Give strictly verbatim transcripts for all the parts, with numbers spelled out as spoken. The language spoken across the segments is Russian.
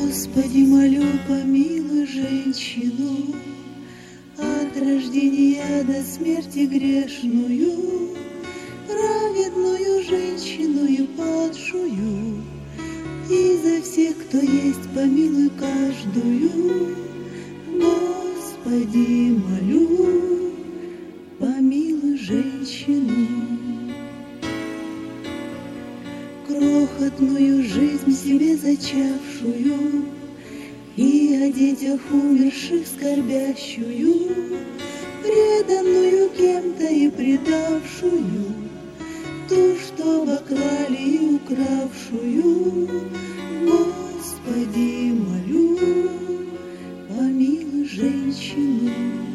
Господи, молю, помилуй женщину, от рождения до смерти грешную, праведную женщину и падшую, и за всех, кто есть, помилуй каждую. Господи, молю, помилуй женщину. Крохотную жизнь себе зачавшую и о детях умерших скорбящую, преданную кем-то и предавшую, ту, что обокрали и укравшую. Господи, молю, помилуй женщину.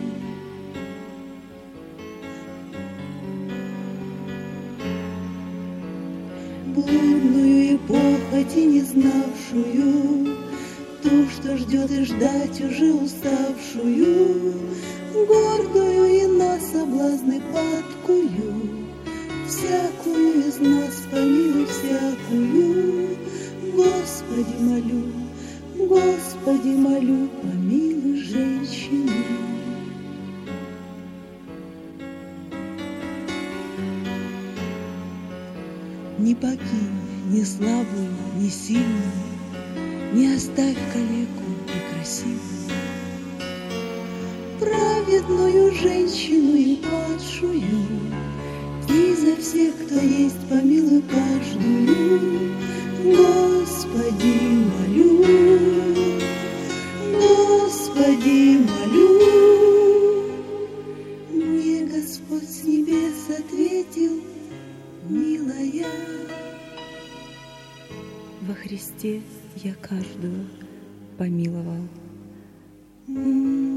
Блудную и похоти не знавшую, ту, что ждет и ждать уже уставшую, гордую и на соблазны падкую, всякую из нас помилуй всякую. Господи, молю, Господи, молю, помилуй женщину. Не покинь ни слабую, ни сильную, не оставь калеку и красивую, праведную женщину и падшую, и за всех, кто есть, помилуй каждую. Господи, молю, Господи, молю. Мне Господь с небес ответил: милая, во Христе я каждую помиловал.